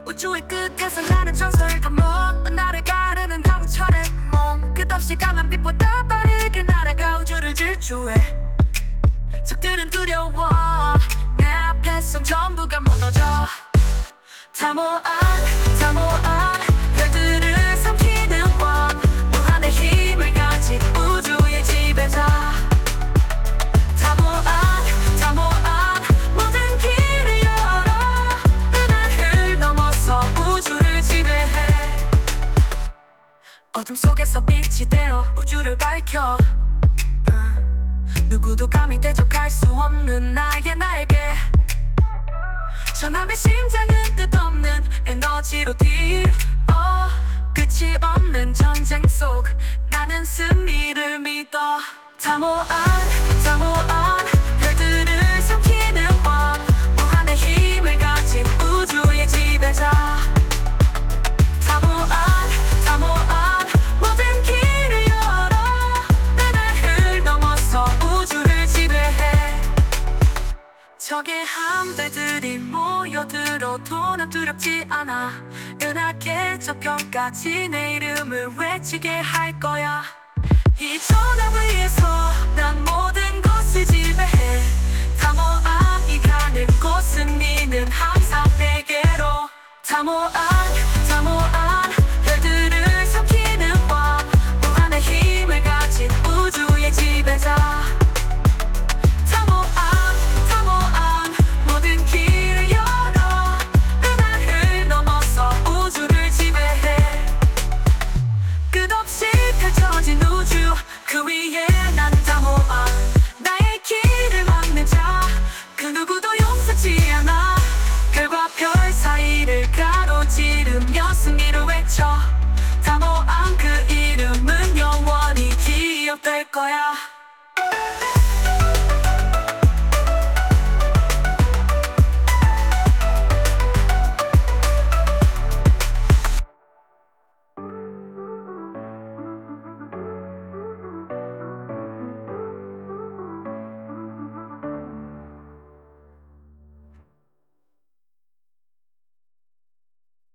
우주의 끝에서 나는 전설을 담아 나를 가르는 강철의 몸 끝없이 강한 빛보다 빠르게 날아가 우주를 질주해 적들은 두려워 내 앞에선 전부가 무너져 사모안 별들을 삼키는 왕 무한의 힘을 가진 우주의 지배자 사모안 모든 길을 열어 은하를 넘어서 우주를 지배해 어둠 속에서 빛이 되어 우주를 밝혀 누구도 감히 대적할 수 없는 나의 날개 전함의 심장은 뜻없는 에너지로 뛰어 끝이 없는 전쟁 속 나는 승리를 믿어 사모안 별들을 삼키는 왕 무한의 힘을 가진 우주의 지배자 사모안 모든 길을 열어 은하를 넘어서 우주를 지배해 적의 함대들이 모여들어도 난 두렵지 않아 은하계 저편까지 내 이름을 외치게 할 거야 이 전함 위에서 난 모든 것을 지배해 사모안이 가는 곳은 니는 항상 내게로 사모안 별들을 삼키는 왕 무한의 힘을 가진 우주의 지배자 사모안 모든 길을 열어 은하를 넘어서 우주를 지배해 끝없이 펼쳐진 우주 그 위에 난 사모안 나의 길을 막는 자 그 누구도 용서치 않아 별과 별 사이를 가로지르며 승리를 외쳐 사모안 그 이름은 영원히 기억될 거야